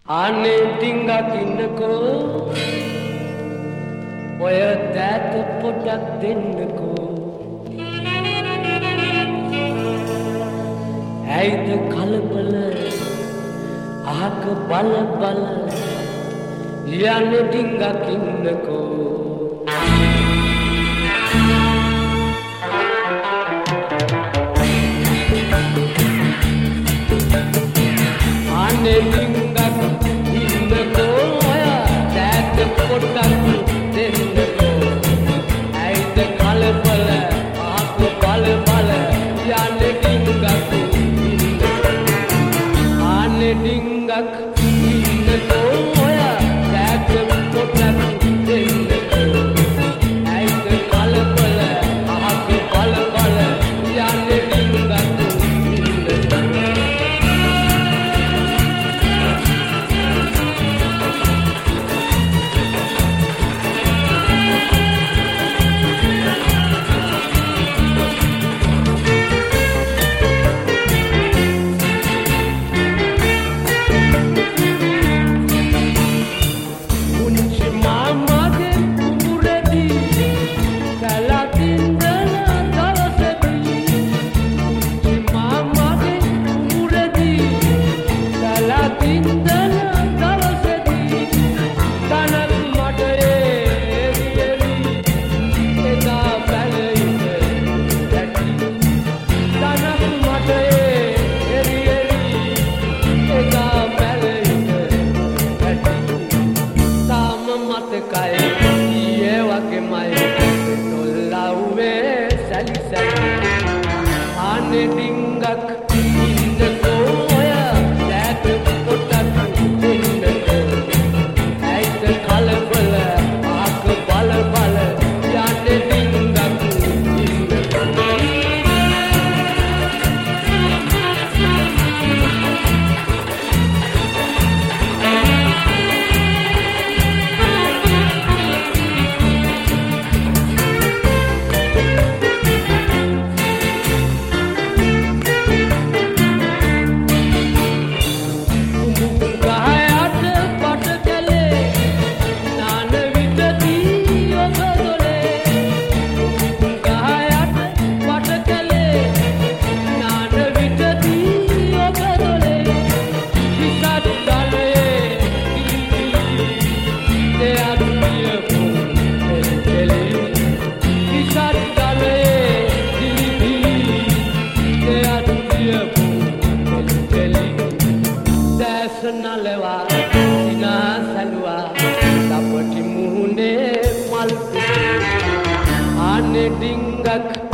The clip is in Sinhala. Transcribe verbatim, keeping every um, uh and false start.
අනේ ටිංගක් ඉන්නකෝ ඔය දෑත පොඩක් දෙන්නකෝ ඇයිද කලබල අහක බල බල යන්නේ ටිංගක් ඉන්නකෝ අනේ ටිංගක් Dingak innako oya dෑත පොඩක් දෙන්නකෝ ඇයිද කලබල අහක බල බල යන්නේ ඩිංගක් Ane dingak innako oya dෑත පොඩක් දෙන්නකෝ ඇයිද කලබල අහක බල බල යන්නේ ඩිංගක් Nalewa sina salwa tapati muhune mal ane dingak